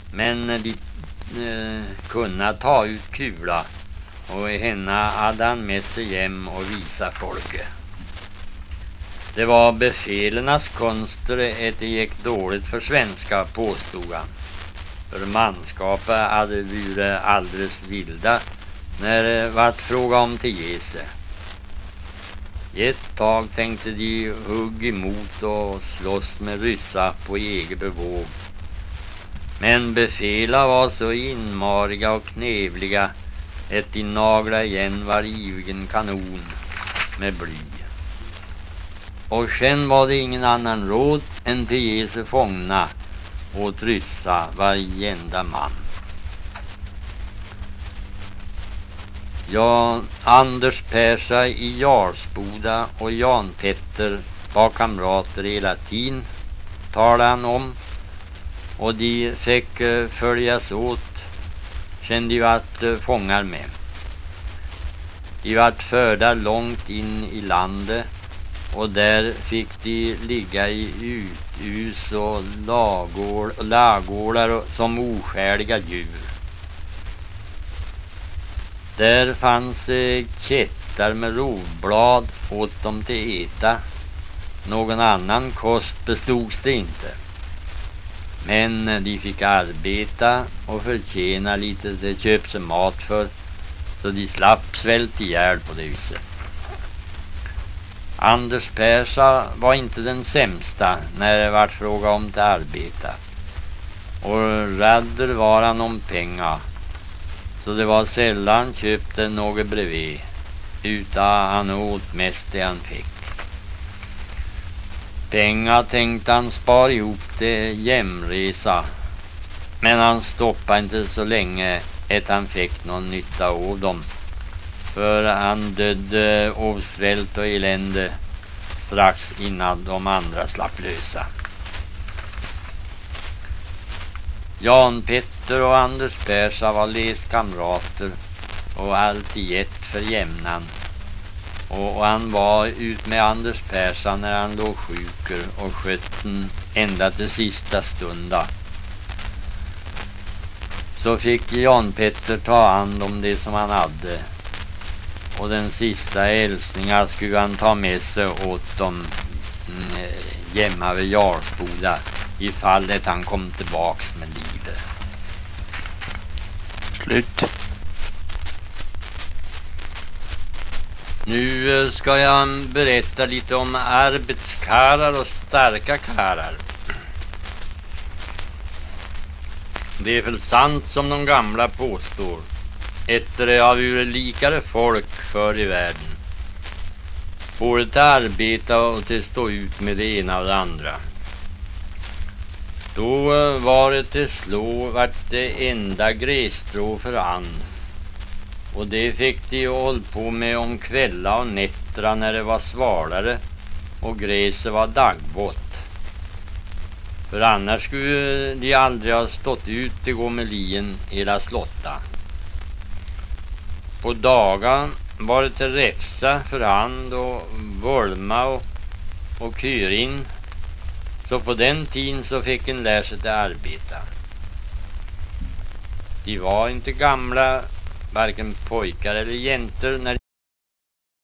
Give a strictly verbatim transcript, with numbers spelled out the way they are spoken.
Men de eh, kunna ta ut kula och henne hade han med sig hem och visa folket. Det var befälernas konster att det gick dåligt för svenska, påstod han. För manskapet hade varit alldeles vilda när det vart fråga om till ge sig. Ett tag tänkte de hugg emot och slåss med ryssa på eget bevåg. Men befäla var så inmariga och knevliga att de naglade igen var ivgen kanon med bly. Och sen var det ingen annan råd än till ge sig fångna och tryssa varenda man. Ja, Anders Persa i Jarsboda och Jan Petter var kamrater hela tiden, talade han om. Och de fick uh, följas åt sen de vart uh, fångar med. De vart förda långt in i landet och där fick de ligga i uthus och lagårdar som oskäliga djur. Där fanns eh, kettar med rovblad åt dem till äta. Någon annan kost bestods det inte. Men de fick arbeta och förtjäna lite det köp sig mat för, så de slapp svält ihjäl på det viset. Anders Persa var inte den sämsta när det var fråga om att arbeta. Och rädder var han om pengar. Så det var sällan köpte något bredvid, utan han åt mest det han fick. Pengar tänkte han spara ihop till jämresa, men han stoppade inte så länge att han fick någon nytta av dem. För han dödde av svält och elände strax innan de andra slapp lösa. Jan Petter och Anders Persa var läskamrater och alltid gett för jämnan. Och, och han var ut med Anders Persa när han låg sjuker och skötten ända till sista stunda. Så fick Jan Petter ta hand om det som han hade. Och den sista hälsningar skulle han ta med sig åt dem mm, jämma vid Jarsboda i fallet han kom tillbaks med livet. Slut. Nu ska jag berätta lite om arbetskarar och starka karar. Det är väl sant som de gamla påstår. Efter det har vi likare folk för i världen. Både till arbeta och till stå ut med det ena och det andra. Då var det till slå vart det enda grässtrå för an. Och det fick de hålla på med om kvällar och nättra när det var svalare och gräset var dagvått. För annars skulle de aldrig ha stått ut till Gomelien hela slotta. På dagen var det till räfsa för hand och volma och, och kyrin. Så på den tiden så fick en lära sig till arbeta. De var inte gamla, varken pojkar eller jäntor, när